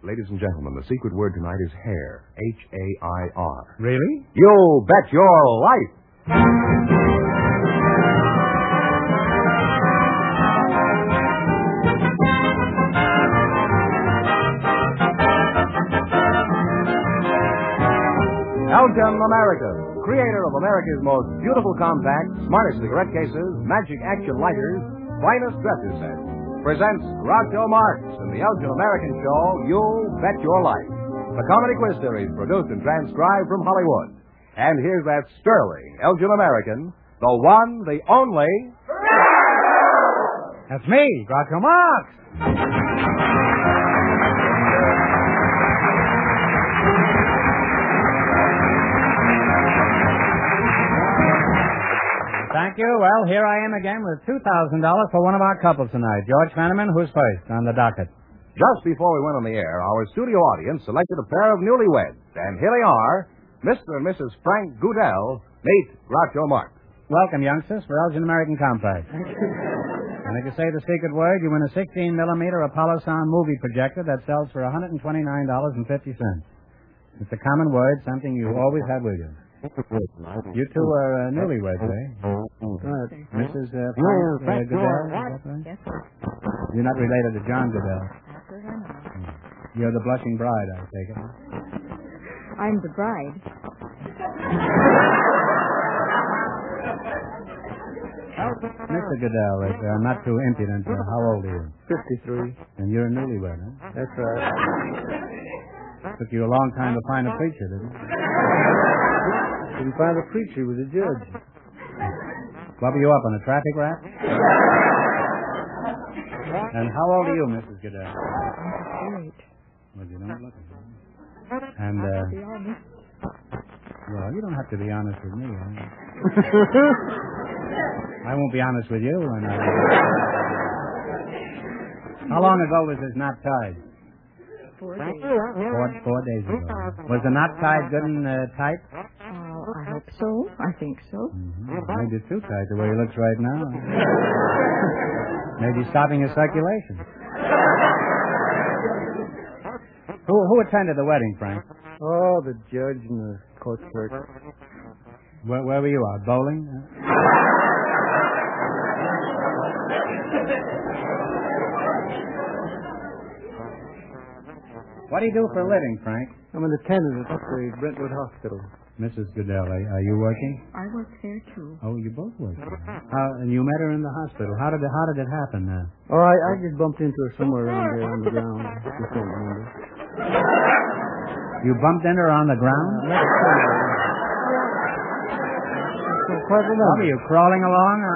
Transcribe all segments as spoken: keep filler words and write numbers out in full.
Ladies and gentlemen, the secret word tonight is hair. H A I R. Really? You bet your life. Elgin American, creator of America's most beautiful compacts, smartest cigarette cases, magic action lighters, finest dresser sets, presents Groucho Marx in the Elgin American show, You Bet Your Life, the comedy quiz series produced and transcribed from Hollywood. And here's that sterling Elgin American, the one, the only... That's me, Groucho Marx. Thank you. Well, here I am again with two thousand dollars for one of our couples tonight. George Fenneman, who's first on the docket? Just before we went on the air, our studio audience selected a pair of newlyweds. And here they are, Mister and Missus Frank Goodell, meet Groucho Marx. Welcome, youngsters, for Elgin American Compact. And if you say the secret word, you win a sixteen millimeter Apollo Sound movie projector that sells for one hundred twenty-nine dollars and fifty cents. It's a common word, something you always have with you. You two are uh, newlyweds, eh? Uh, Missus Uh, Frank, uh, Goodell? Yes, sir. You're not related to John Goodell. That's what I know. You're the blushing bride, I take it. I'm the bride. Mister Goodell, if I'm not too impudent, uh, how old are you? Fifty-three. And you're a newlywed, huh? That's right. Took you a long time to find a preacher, didn't it? Didn't find a preacher. He was a judge. What were you up on, a traffic rap? And how old are you, Missus Goodell? Great. Well, you don't look it. And, uh... To be honest. Well, you don't have to be honest with me, huh? I won't be honest with you. And, uh... How long ago was this knot tied? Four days. Four, four days ago. Was the knot tied good and uh, tight? Uh, I hope so. I think so. Mm-hmm. Maybe it's too tight the way he looks right now. Maybe stopping his circulation. Who who attended the wedding, Frank? Oh, the judge and the court clerk. Where, where were you out? Bowling? What do you do for a living, Frank? I'm an attendant at the Brentwood Hospital. Missus Goodell, are, are you working? I work there, too. Oh, you both work there. How, and you met her in the hospital. How did it, how did it happen? Uh? Oh, I, I just bumped into her somewhere around there on the ground. Just don't remember. You bumped into her on the ground? Uh, quite a What, were you crawling along? On...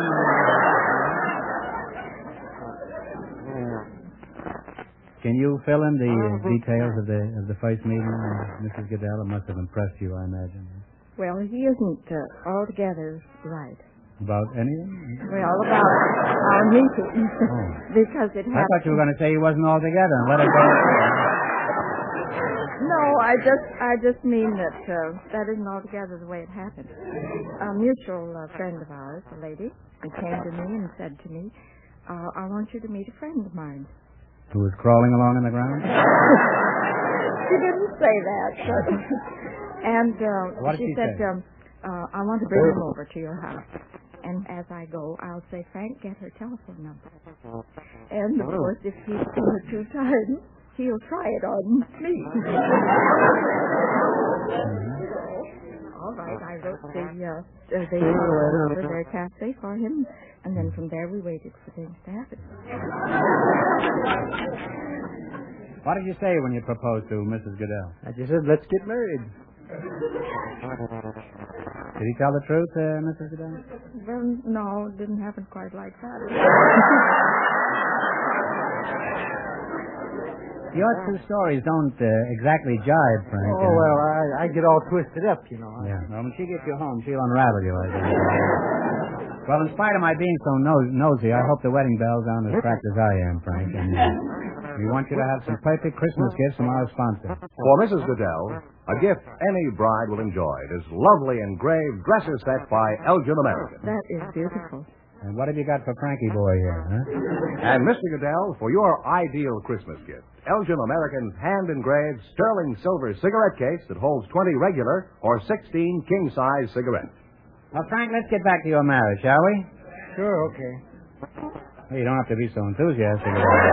Can you fill in the uh, details of the of the first meeting, uh, Missus Goodell? It must have impressed you, I imagine. Well, he isn't uh, altogether right. About anything? Well, about our meeting. Oh. Because it I happened. thought you were going to say he wasn't all together and let it go. No, I just I just mean that uh, that isn't altogether the way it happened. A mutual uh, friend of ours, a lady, came to me and said to me, uh, I want you to meet a friend of mine. Who was crawling along on the ground? She didn't say that. But and uh, What did she she said, say? um, uh, I want to bring him over to your house. And as I go, I'll say, Frank, get her telephone number. And, of course, if he's seen her two times, he'll try it on me. All right, I wrote the, uh, uh, the over their cafe for him, and then from there we waited for things to happen. What did you say when you proposed to Missus Goodell? I just said, let's get married. Did he tell the truth, uh, Missus Goodell? Well, no, it didn't happen quite like that. Your two stories don't uh, exactly jibe, Frank. Oh, well, I, I get all twisted up, you know. Yeah. Well, when she gets you home, she'll unravel you, I think. Well, in spite of my being so nos- nosy, I hope the wedding bells aren't as cracked as I am, Frank. And uh, we want you to have some perfect Christmas gifts from our sponsor. For Missus Goodell, a gift any bride will enjoy. This lovely engraved dresser set by Elgin American. That is beautiful. Uh, And what have you got for Frankie boy here, huh? And Mister Goodell, for your ideal Christmas gift, Elgin American's hand-engraved sterling silver cigarette case that holds twenty regular or sixteen king-size cigarettes. Well, Frank, let's get back to your marriage, shall we? Sure, okay. Well, you don't have to be so enthusiastic about it.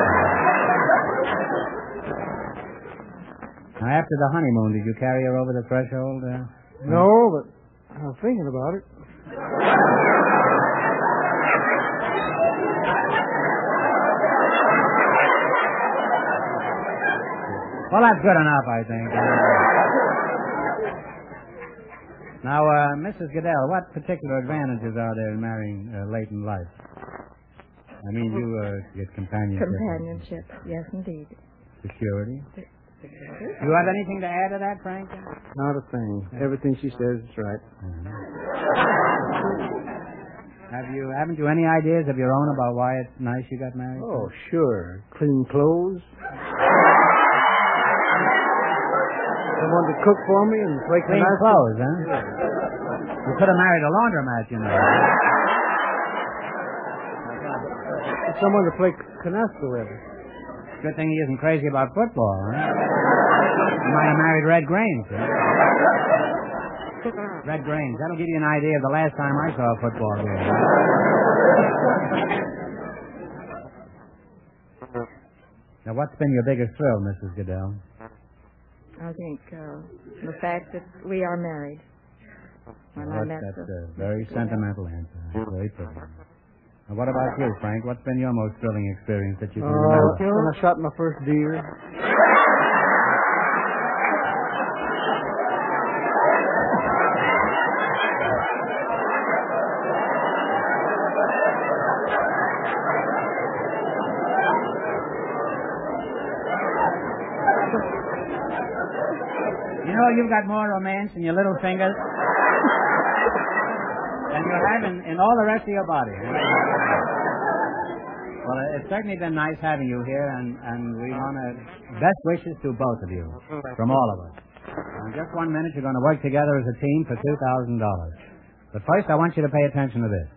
Now, after the honeymoon, did you carry her over the threshold? Uh, No, but I was thinking about it. Well, that's good enough, I think. Now, uh, Missus Goodell, what particular advantages are there in marrying uh, late in life? I mean, you uh, get companionship. Companionship, yes, indeed. Security. Do you have anything to add to that, Frank? Not a thing. Everything she says is right. Uh-huh. Have you, haven't you any ideas of your own about why it's nice you got married? Oh, sure. Clean clothes. Someone to cook for me and play Clean canasta. clothes, huh? Yeah. You could have married a laundromat, you know. Someone to play canasta with. Good thing he isn't crazy about football, huh? You might have married Red Grange, huh? Red Grange. That'll give you an idea of the last time I saw a football game. Now, what's been your biggest thrill, Missus Goodell? I think uh, the fact that we are married. When Well, I met that's the... a very sentimental answer. That's very pretty. Now, what about you, Frank? What's been your most thrilling experience that you can Oh, remember? when I shot my first deer. You know, you've got more romance in your little fingers than you have in, in all the rest of your body. Well, it's certainly been nice having you here, and, and we want to best wishes to both of you, from all of us. In just one minute, you're going to work together as a team for two thousand dollars. But first, I want you to pay attention to this.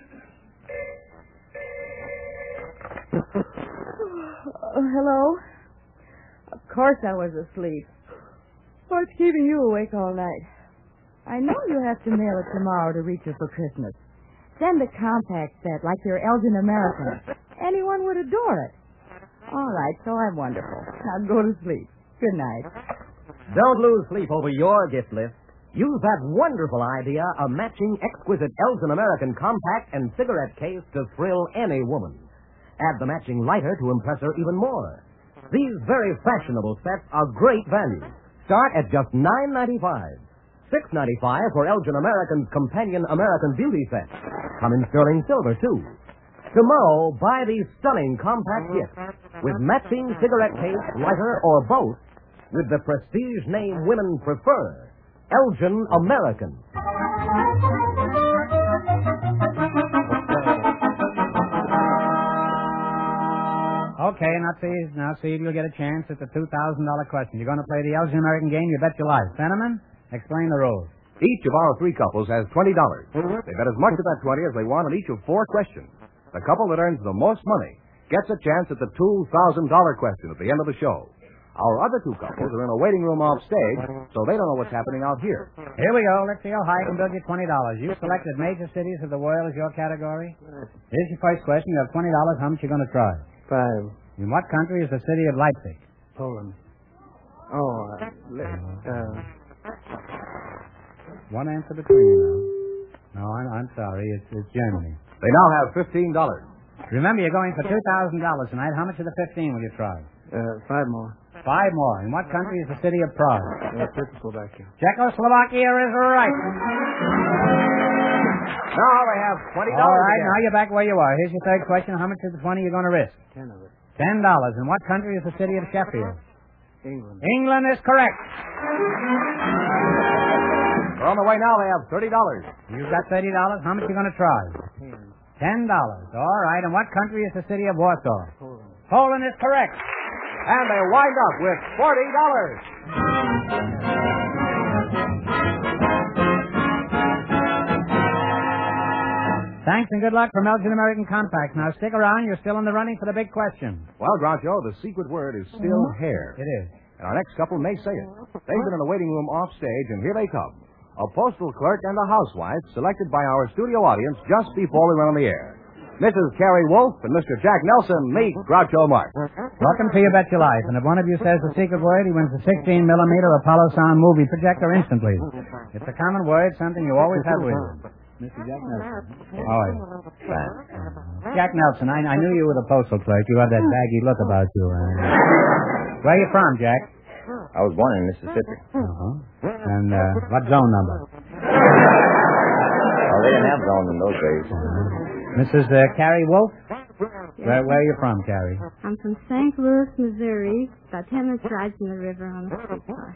Oh, hello? Of course I was asleep. What's keeping you awake all night? I know you have to mail it tomorrow to reach her for Christmas. Send a compact set like your Elgin American. Anyone would adore it. All right, so I'm wonderful. Now go to sleep. Good night. Don't lose sleep over your gift list. Use that wonderful idea, a matching exquisite Elgin American compact and cigarette case to thrill any woman. Add the matching lighter to impress her even more. These very fashionable sets are great value. Start at just nine ninety-five. six ninety-five for Elgin American's companion American Beauty set. Come in sterling silver, too. Tomorrow, buy these stunning compact gifts with matching cigarette case, lighter, or both with the prestige name women prefer, Elgin American. Okay, now see, now see if you'll get a chance at the two thousand dollars question. You're going to play the Elgin American game, you bet your life. Fenneman, explain the rules. Each of our three couples has twenty dollars. They bet as much of that twenty as they want on each of four questions. The couple that earns the most money gets a chance at the two thousand dollars question at the end of the show. Our other two couples are in a waiting room off stage, so they don't know what's happening out here. Here we go. Let's see how high I can build you twenty dollars. You selected major cities of the world as your category. Here's your first question. You have twenty dollars. How much you going to try? Five. In what country is the city of Leipzig? Poland. Oh, uh, le- uh, One answer between you now. No, I'm, I'm sorry. It's, it's Germany. They now have fifteen dollars. Remember, you're going for two thousand dollars tonight. How much of the fifteen will you try? uh, five more. Five more. In what country is the city of Prague? Uh, Czechoslovakia. Czechoslovakia is right. Now they have twenty dollars. All right, again. now you're back where you are. Here's your third question. How much of the twenty you're going to risk? Ten of it. Ten dollars. In what country is the city of Sheffield? England. England is correct. They're on the way now. They have thirty dollars. You've got thirty dollars. How much you going to try? Ten. Ten dollars. All right. And what country is the city of Warsaw? Poland. Poland is correct. And they wind up with forty dollars. Thanks and good luck from Elgin American Compact. Now stick around. You're still in the running for the big question. Well, Groucho, the secret word is still hair. It is. And our next couple may say it. They've been in the waiting room off stage, and here they come. A postal clerk and a housewife selected by our studio audience just before we went on the air. Missus Carrie Wolf and Mister Jack Nelson meet Groucho Marx. Welcome to You Bet Your Life. And if one of you says the secret word, he wins a sixteen millimeter Apollo Sound movie projector instantly. It's a common word, something you always have with you. Mister Jack Nelson. Oh, yeah. Jack Nelson, I, I knew you were the postal clerk. You had that baggy look about you. Uh, where are you from, Jack? I was born in Mississippi. Uh-huh. And uh, what zone number? Well, they didn't have zones in those days. Uh-huh. Missus Uh, Carrie Wolf? Where, where are you from, Carrie? I'm from Saint Louis, Missouri. About ten minutes ride from the river on the streetcar.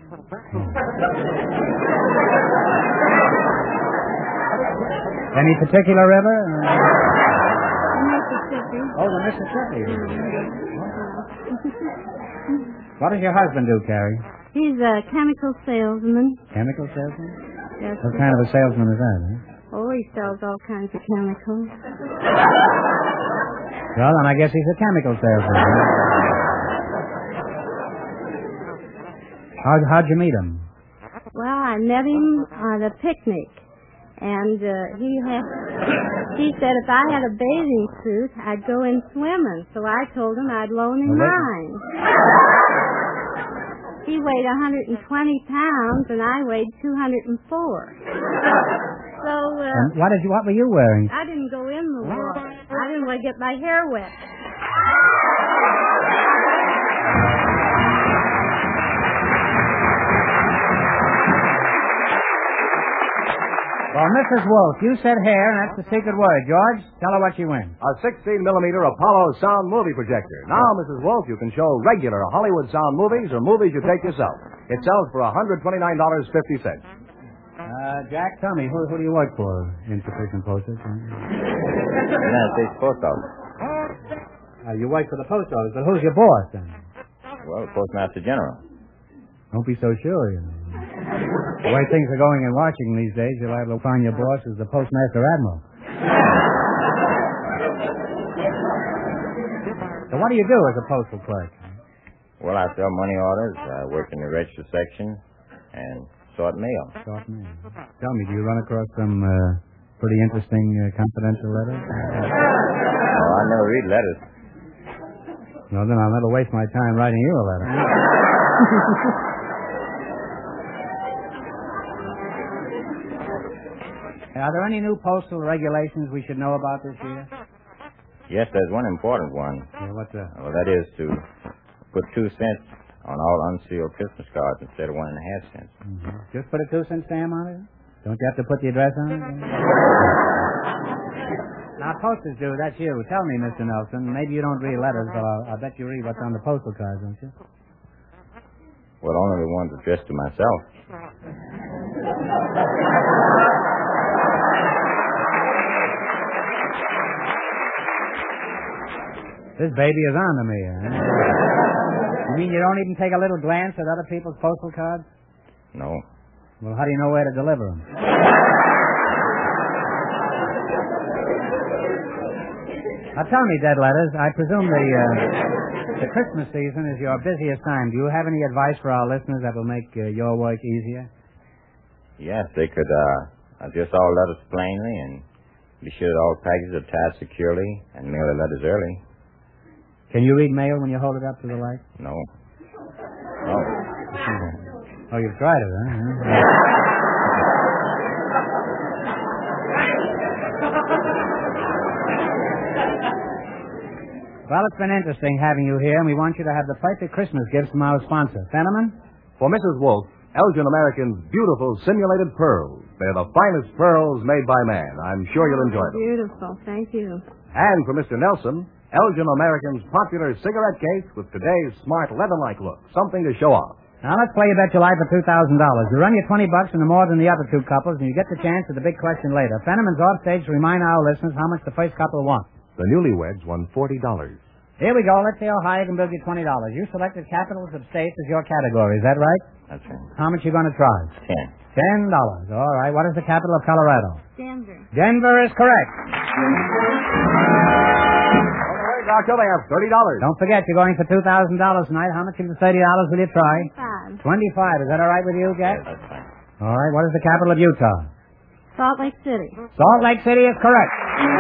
Any particular river? Mississippi. Oh, the Mississippi. What does your husband do, Carrie? He's a chemical salesman. Chemical salesman? Yes. What kind of a salesman is that, huh? Oh, he sells all kinds of chemicals. Well, then I guess he's a chemical salesman. Huh? How, how'd you meet him? Well, I met him at a picnic. And uh, he had, he said if I had a bathing suit, I'd go in swimming. So I told him I'd loan him Well, mine. He weighed one hundred twenty pounds, and I weighed two hundred four. So uh, And what did you? What were you wearing? I didn't go in the water. I didn't want to get my hair wet. Well, Missus Wolf, you said hair, and that's the secret word. George, tell her what she wins. A sixteen millimeter Apollo Sound movie projector. Now, Missus Wolf, you can show regular Hollywood sound movies or movies you take yourself. It sells for one hundred twenty-nine dollars and fifty cents. Uh, Jack, tell me, who, who do you work for? Insufficient postage? United States Post Office. Uh, you work for the post office, but who's your boss, then? Well, Postmaster General. Don't be so sure, you know. The way things are going in Washington these days, you'll have to find your boss as the Postmaster Admiral. So what do you do as a postal clerk? Well, I sell money orders. I work in the register section and sort mail. Sort mail. Tell me, do you run across some uh, pretty interesting uh, confidential letters? Oh, I never read letters. No, then I'll never waste my time writing you a letter. Are there any new postal regulations we should know about this year? Yes, there's one important one. Yeah, what's that? Well, that is to put two cents on all unsealed Christmas cards instead of one and a half cents. Mm-hmm. Just put a two cent stamp on it? Don't you have to put the address on it? Now, posters do. That's you. Tell me, Mister Nelson. Maybe you don't read letters, but I'll, I'll bet you read what's on the postal cards, don't you? Well, only the ones addressed to myself. This baby is on to me. Huh? You mean you don't even take a little glance at other people's postal cards? No. Well, how do you know where to deliver them? Now, tell me, Dead Letters, I presume the uh, the Christmas season is your busiest time. Do you have any advice for our listeners that will make uh, your work easier? Yes, they could uh, address all letters plainly and be sure that all packages are tied securely and mail the letters early. Can you read mail when you hold it up to the light? No. No. Oh, you've tried it, huh? Well, it's been interesting having you here, and we want you to have the perfect Christmas gifts from our sponsor. Fenneman? For Missus Wolf, Elgin American's beautiful simulated pearls. They're the finest pearls made by man. I'm sure you'll enjoy them. Beautiful. Thank you. And for Mister Nelson, Elgin American's popular cigarette case with today's smart leather-like look. Something to show off. Now, let's play You Bet Your Life for two thousand dollars. You run your twenty bucks into more than the other two couples, and you get the chance at the big question later. Fenneman's off stage to remind our listeners how much the first couple won. The newlyweds won forty dollars. Here we go. Let's see how high I can build you twenty dollars. You selected capitals of states as your category. Is that right? That's right. How much you going to try? Ten. Ten dollars. All right. What is the capital of Colorado? Denver. Denver is correct. Groucho, they have thirty dollars. Don't forget, you're going for two thousand dollars tonight. How much of the thirty dollars will you try? Five. Twenty-five. Is that all right with you, Jack? Yeah, that's fine. All right. What is the capital of Utah? Salt Lake City. Salt Lake City is correct.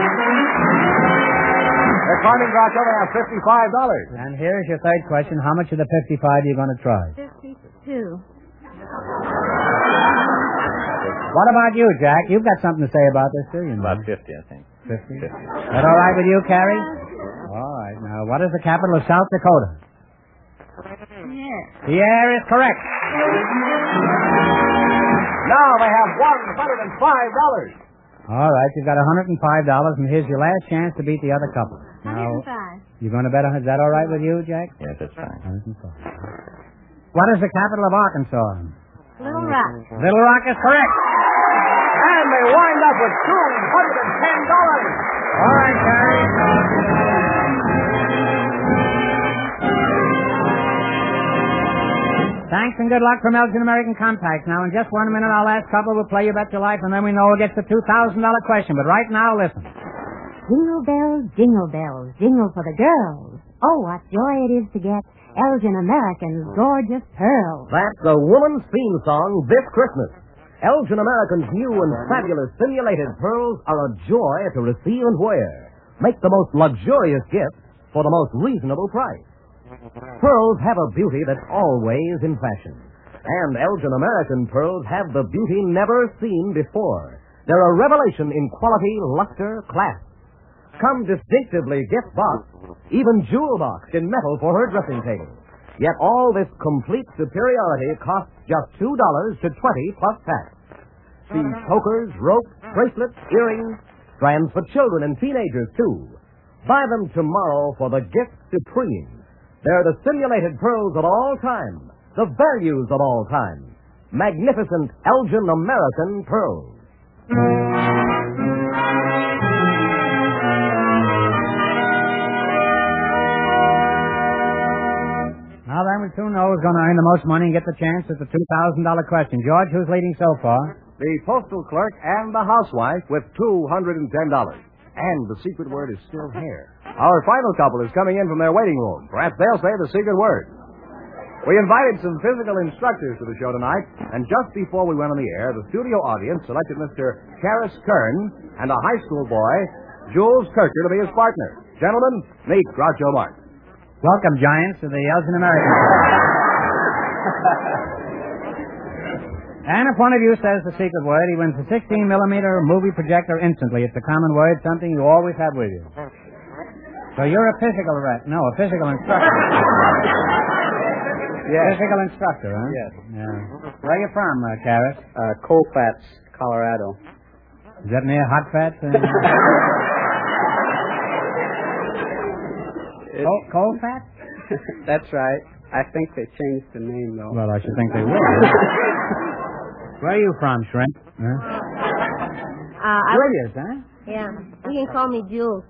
They're climbing, Groucho, they have fifty-five dollars. And here is your third question. How much of the fifty-five are you going to try? Fifty-two. What about you, Jack? You've got something to say about this, too, you know. About fifty, I think. Fifty. Is that all right with you, Carrie? All right. Now, what is the capital of South Dakota? Yes. Pierre is correct. Now they have one hundred five dollars. All right. You've got one hundred five dollars, and here's your last chance to beat the other couple. one hundred five. Now, you're going to bet on... Is that all right with you, Jack? Yes, that's fine. one hundred five. What is the capital of Arkansas? Little Rock. Little Rock is correct. And they wind up with two hundred ten dollars. All right, Carrie. Thanks and good luck from Elgin American Compact. Now, in just one minute, our last couple will play You Bet Your Life, and then we know who gets the two thousand dollars question. But right now, listen. Jingle bells, jingle bells, jingle for the girls. Oh, what joy it is to get Elgin American's gorgeous pearls. That's the woman's theme song this Christmas. Elgin American's new and fabulous simulated pearls are a joy to receive and wear. Make the most luxurious gift for the most reasonable price. Pearls have a beauty that's always in fashion. And Elgin American pearls have the beauty never seen before. They're a revelation in quality, luster, class. Come distinctively gift boxed, even jewel boxed in metal for her dressing table. Yet all this complete superiority costs just two dollars to twenty plus tax. See chokers, ropes, bracelets, earrings, strands for children and teenagers, too. Buy them tomorrow for the gift supreme. They're the simulated pearls of all time, the values of all time. Magnificent Elgin American pearls. Now then, we soon know who's going to earn the most money and get the chance at the two thousand dollars question. George, who's leading so far? The postal clerk and the housewife with two hundred ten dollars. And the secret word is still hair. Our final couple is coming in from their waiting room. Perhaps they'll say the secret word. We invited some physical instructors to the show tonight, and just before we went on the air, the studio audience selected Mister Karis Kern and a high school boy, Jules Kircher, to be his partner. Gentlemen, meet Groucho Marx. Welcome, Giants, to the Elgin American. And if one of you says the secret word, he wins a sixteen millimeter movie projector instantly. It's a common word, something you always have with you. So you're a physical rep. No, a physical instructor. Yes. Physical instructor, huh? Yes. Yeah. Where are you from, uh, Karis? Uh, Colfax, Colorado. Is that near Hot Fats? Uh... It- Coal, coal Fats? That's right. I think they changed the name, though. Well, I should think they will. Where are you from, Shrimp? Huh? Uh, I was, Julius, huh? yeah. You can call me Jules.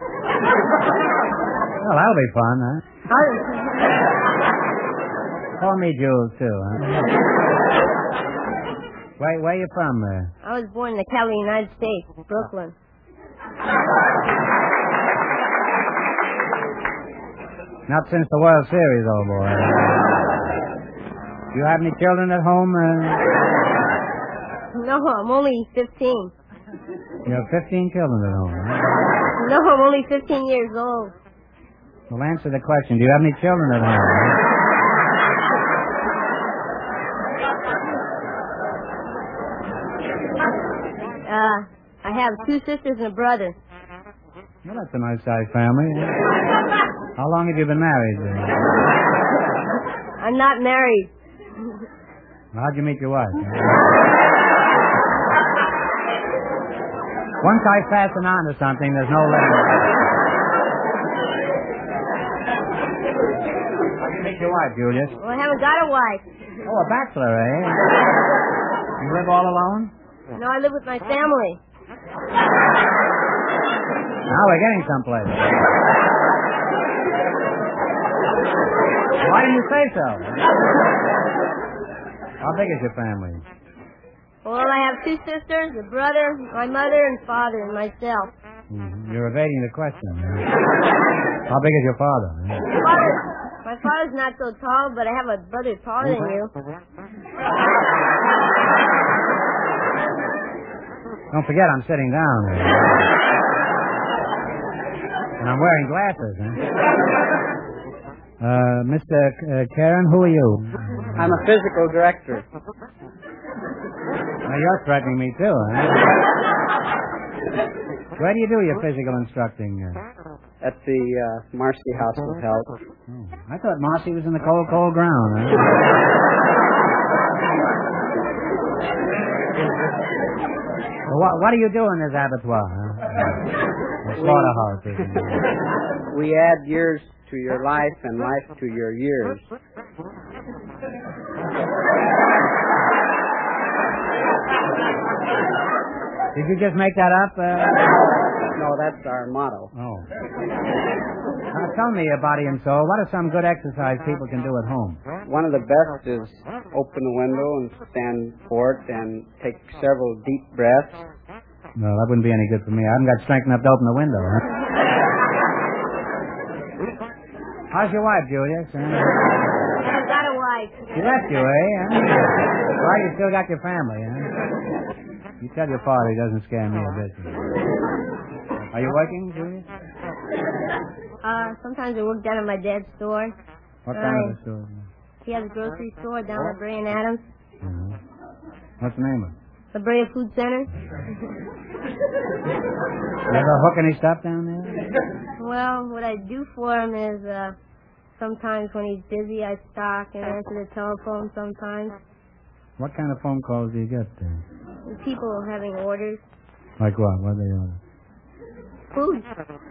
Well, that'll be fun, huh? Call me Jules, too, huh? Where, where are you from? Uh? I was born in the capital of the United States, Brooklyn. Not since the World Series, old boy. Do you have any children at home? Uh... No, I'm only fifteen. You have fifteen children at home, huh? No, I'm only fifteen years old. Well, answer the question. Do you have any children at home? Huh? Uh, I have two sisters and a brother. Well, that's a nice-sized family. How long have you been married? Uh? I'm not married. How'd you meet your wife? Once I fasten on to something, there's no letting it. How'd you meet your wife, Julius? Well, I haven't got a wife. Oh, a bachelor, eh? You live all alone? No, I live with my family. Now we're getting someplace. Why didn't you say so? How big is your family? Well, I have two sisters, a brother, my mother and father, and myself. Mm-hmm. You're evading the question. How big is your father? Father, my father's not so tall, but I have a brother taller than you. Don't forget, I'm sitting down. And I'm wearing glasses, huh? Uh, Mister Uh, Karen, who are you? I'm a physical director. Now, you're threatening me, too, huh? Where do you do your physical instructing? Uh? At the uh, Marcy House of Health. Oh, I thought Marcy was in the cold, cold ground, huh? Well, what, what do you do in this abattoir, huh? The slaughterhouse, isn't it? We add years to your life and life to your years. Did you just make that up? Uh... No, that's our motto. Oh. Now, tell me, your body and soul, what are some good exercise people can do at home? One of the best is open the window and stand for it and take several deep breaths. No, that wouldn't be any good for me. I haven't got strength enough to open the window, huh? How's your wife, Julius? Huh? I've got a wife. She left you, eh? Huh? Well, you still got your family, huh? You tell your father he doesn't scare me a bit. Are you working, Julius? Uh, sometimes I work down at my dad's store. What uh, kind of a store? He has a grocery store down at Bray and Adams. Uh-huh. What's the name of it? The Brea Food Center. You ever hook any stuff down there? Well, what I do for him is, uh, sometimes when he's busy, I stock and answer the telephone sometimes. What kind of phone calls do you get there? People having orders. Like what? What do they order? Food.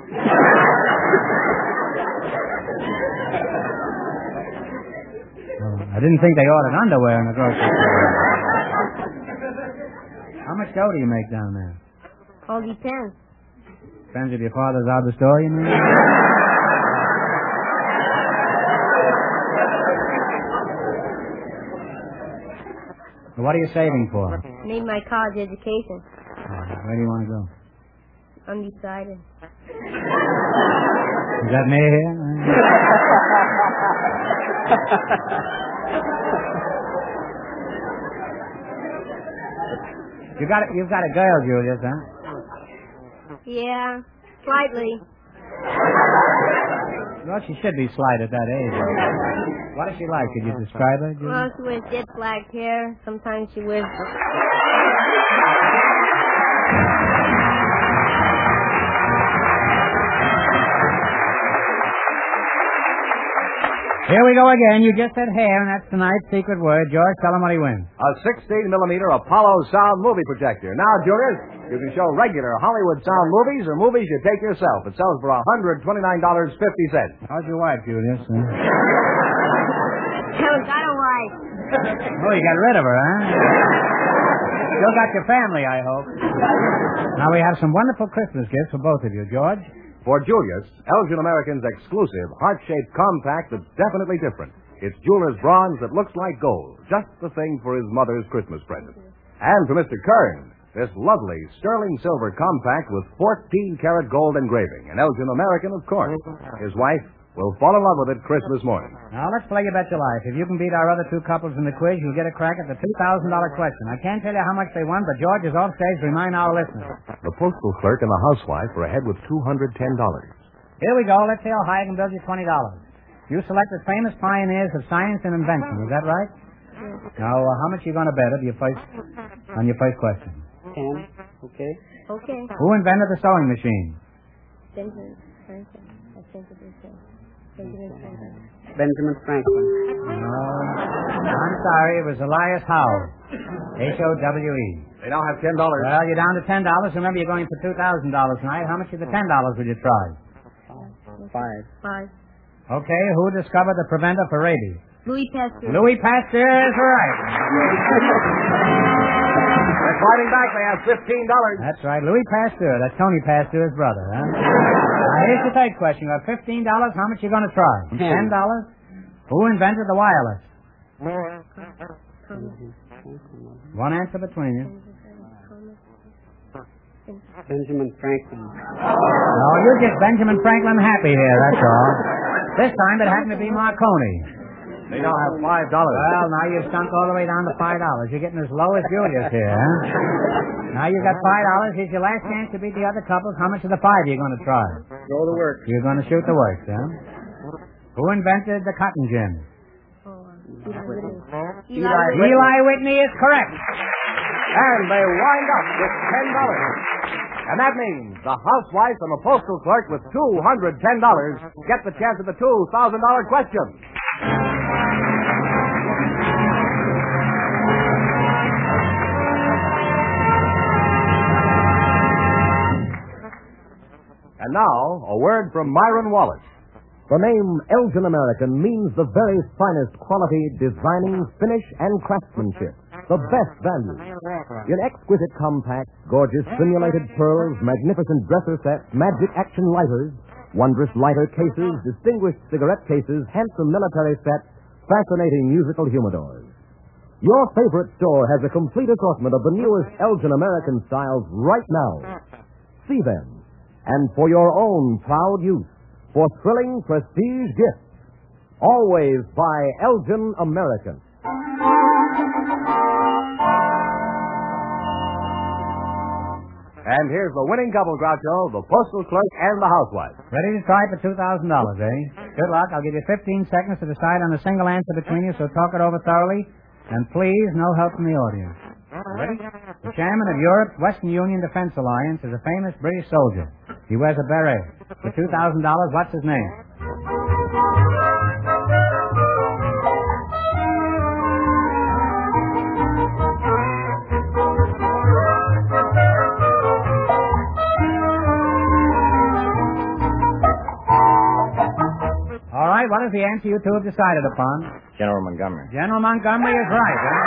Well, I didn't think they ordered underwear in the grocery store. How much dough do you make down there? All depends. Depends if your father's out of the store, you mean? So what are you saving for? Need my college education. Oh, where do you want to go? Undecided. Is that me here? you got a, you've got a girl, Julius, huh? Yeah, slightly. Well, she should be slight at that age. What is she like? Could you describe her, Julius? Well, she wears jet black hair. Sometimes she wears... Here we go again. You just said hair, and that's tonight's secret word. George, tell him what he wins. A sixteen millimeter Apollo sound movie projector. Now, Julius, you can show regular Hollywood sound movies or movies you take yourself. It sells for one hundred twenty-nine dollars and fifty cents. How's your wife, Julius? Huh? Haven't got a wife. Oh, you got rid of her, huh? Still got your family, I hope. Now, we have some wonderful Christmas gifts for both of you, George. For Julius, Elgin American's exclusive heart-shaped compact that's definitely different. It's jeweler's bronze that looks like gold, just the thing for his mother's Christmas present. And for Mister Kern, this lovely sterling silver compact with fourteen karat gold engraving, an Elgin American, of course. His wife will fall in love with it Christmas morning. Now, let's play You Bet Your Life. If you can beat our other two couples in the quiz, you'll get a crack at the two thousand dollars question. I can't tell you how much they won, but George is off stage to remind our listeners. The postal clerk and the housewife are ahead with two hundred ten dollars. Here we go. Let's see how high I can build you twenty dollars. You selected famous pioneers of science and invention. Is that right? Now, uh, how much are you going to bet of your first, on your first question? Ten. Okay. Okay. Who invented the sewing machine? Benjamin Franklin. I think it is him. Benjamin Franklin. Benjamin Franklin. No. I'm sorry. It was Elias Howe. H O W E. They now have ten dollars. Well, you're down to ten dollars. Remember, you're going for two thousand dollars tonight. How much of the ten dollars would you try? Five. Five. Okay. Who discovered the preventer for rabies? Louis Pasteur. Louis Pasteur is right. They're climbing back. They have fifteen dollars. That's right. Louis Pasteur. That's Tony Pasteur's brother, huh? Now, here's the third question. You have fifteen dollars. How much are you going to try? Ten. Ten dollars? Who invented the wireless? One answer between you. Benjamin Franklin. No, you get Benjamin Franklin happy here, that's all. This time it happened to be Marconi. They now have five dollars. Well, now you've sunk all the way down to five dollars. You're getting as low as Julius here, huh? Now you've got five dollars. Here's your last chance to beat the other couples. How much of the five are you going to try? Go to work. You're going to shoot the works, huh? Who invented the cotton gin? Eli Eli, Eli Whitney is correct. And they wind up with ten dollars. And that means the housewife and the postal clerk with two hundred ten dollars get the chance at the two thousand dollars question. And now, a word from Myron Wallace. The name Elgin American means the very finest quality, designing, finish, and craftsmanship. The best value. In exquisite compacts, gorgeous simulated pearls, magnificent dresser sets, magic action lighters, wondrous lighter cases, distinguished cigarette cases, handsome military sets, fascinating musical humidors. Your favorite store has a complete assortment of the newest Elgin American styles right now. See them. And for your own proud use, for thrilling prestige gifts, always buy Elgin American. And here's the winning couple, Groucho, the postal clerk and the housewife. Ready to try for two thousand dollars, eh? Good luck. I'll give you fifteen seconds to decide on a single answer between you, so talk it over thoroughly. And please, no help from the audience. Ready? The chairman of Europe's Western Union Defense Alliance is a famous British soldier. He wears a beret. For two thousand dollars, what's his name? All right, what is the answer you two have decided upon? General Montgomery. General Montgomery is right, huh?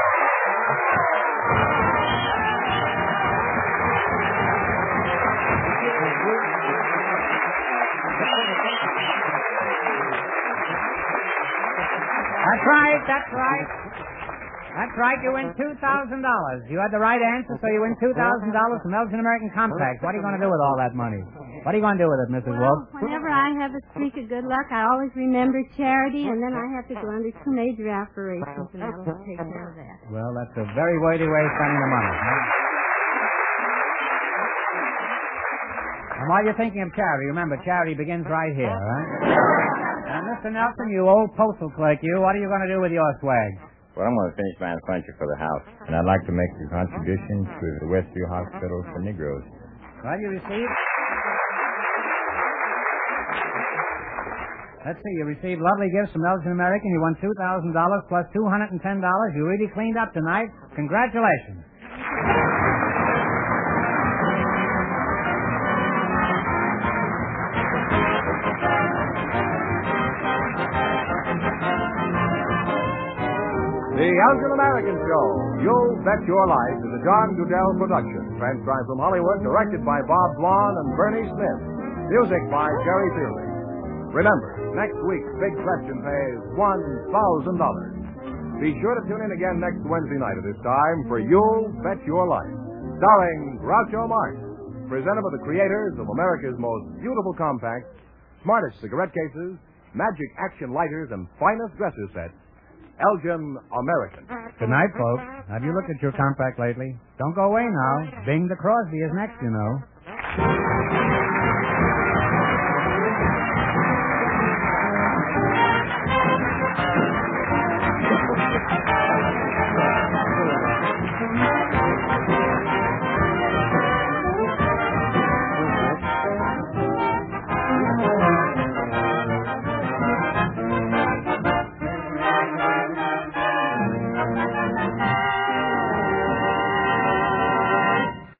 That's right, that's right. That's right, you win two thousand dollars. You had the right answer, so you win two thousand dollars from Elgin American Compact. What are you going to do with all that money? What are you going to do with it, Missus Well, Wolf? whenever I have a streak of good luck, I always remember charity, and then I have to go under two major operations, and that'll take care of that. Well, that's a very worthy way of spending the money. Huh? And while you're thinking of charity, remember, charity begins right here, right? And Mister Nelson, you old postal clerk, you, what are you going to do with your swag? Well, I'm going to finish buying furniture for the house. And I'd like to make a contribution to the Westview Hospital for Negroes. Well, you received... Let's see, you received lovely gifts from Elgin American. You won two thousand dollars plus two hundred ten dollars. You really cleaned up tonight. Congratulations. The Elgin American Show, You'll Bet Your Life, is a John Goodell production. Transcribed from Hollywood, directed by Bob Dwan and Bernie Smith. Music by Jerry Fielding. Remember, next week's big question pays one thousand dollars. Be sure to tune in again next Wednesday night at this time for You'll Bet Your Life, starring Groucho Marx, presented by the creators of America's most beautiful compacts, smartest cigarette cases, magic action lighters, and finest dresser sets, Elgin American. Good night, folks. Have you looked at your compact lately? Don't go away now. Bing the Crosby is next, you know.